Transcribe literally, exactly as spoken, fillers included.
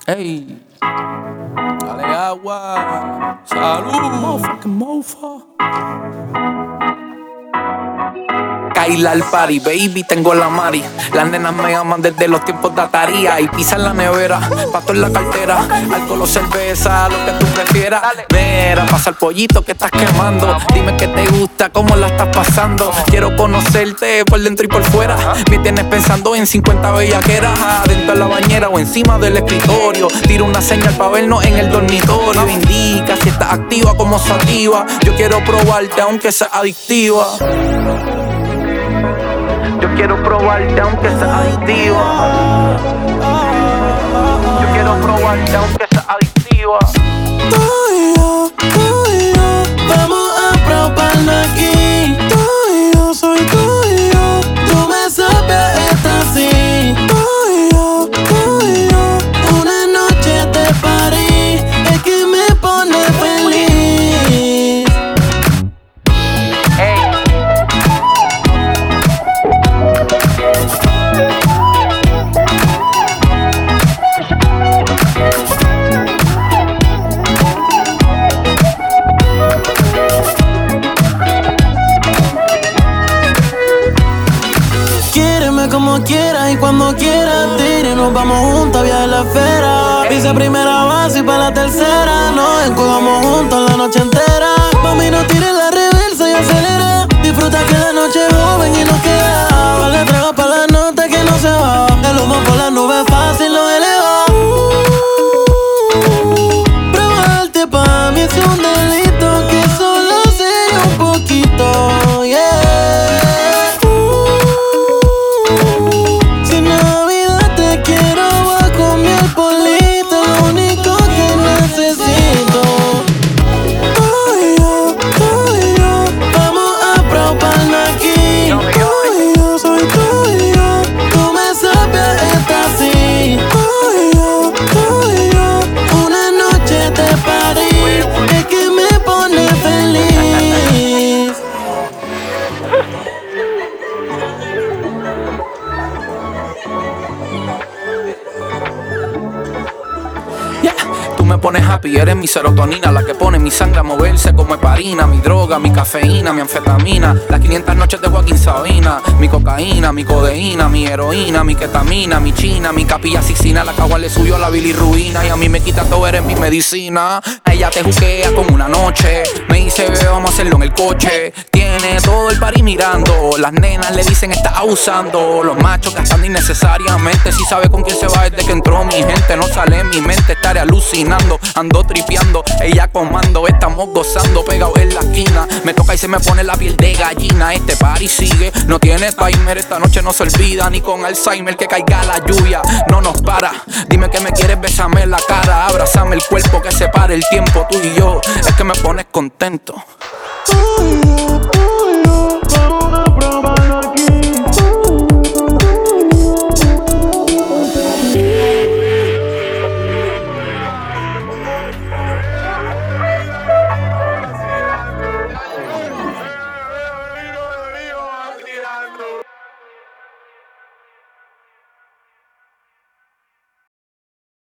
Hey, dale agua. Salud. Motherfucking mofa. Kaila al party, baby, tengo la mari. Las nenas me aman desde los tiempos de Atari. Y pisa en la nevera, pasto en la cartera. Alcohol o cerveza, lo que tú prefieras. Mira, pasa el pollito que estás quemando. Dime qué te gusta, cómo la estás pasando. Quiero conocerte por dentro y por fuera. Me tienes pensando en cincuenta bellaqueras. Adentro de la bañera o encima del escritorio. Tiro una señal pa' vernos en el dormitorio. Indica si estás activa como sativa. Yo quiero probarte aunque sea adictiva. Yo quiero probarte aunque sea adictiva. Yo quiero probarte aunque sea adictiva. Tú y yo, tú y yo, vamos a probarnos aquí. Tú y yo, soy tú y yo, tú me sabes esta así. Tú y yo, tú y yo, una noche de party es que me pone feliz. Hey. Quiereme como quieras y cuando quieras, tire, nos vamos juntos a viajar la esfera. Pise primera base y pa' la tercera, nos encuevamos juntos la noche entera. Mami, no tires la reversa y acelera. Disfruta que la noche es joven y nos queda. Vale, trago pa' la nota que no se va. El humo por las nubes fácil lo eleva. Uh, probarte pa' mí es un delito que solo sería un poquito, yeah. Si Navidad te quiero, voy a comer polito, lo único que necesito. Tú y yo, tú y yo, vamos a probarnos aquí. Tú y yo, soy tú y yo, tú me sabes esta así. Tú y yo, tú y yo, una noche de party es que me pone feliz. Yeah. Tú me pones happy, eres mi serotonina, la que pone mi sangre a moverse como heparina, mi droga, mi cafeína, mi anfetamina, las quinientas noches de Joaquín Sabina, mi cocaína, mi codeína, mi heroína, mi ketamina, mi china, mi capilla asesina, la cagua le subió la bilirruina y a mí me quita todo, eres mi medicina. Ella te juquea con una noche, me dice bebé vamos a hacerlo en el coche, tiene todo el party mirando, las nenas le dicen está abusando, los machos gastando innecesariamente, si sabe con quién se va desde que entró mi gente, no sale en mi mente, estaré alucinando, ando tripeando, ella comando, estamos gozando, pegados en la esquina, me toca y se me pone la piel de gallina, este party sigue, no tiene timer, esta noche no se olvida, ni con Alzheimer que caiga la lluvia, no nos para, dime que me quieres, bésame la cara, abrázame el cuerpo que separe el tiempo, tú y yo, es que me pones contento. Tú y yo.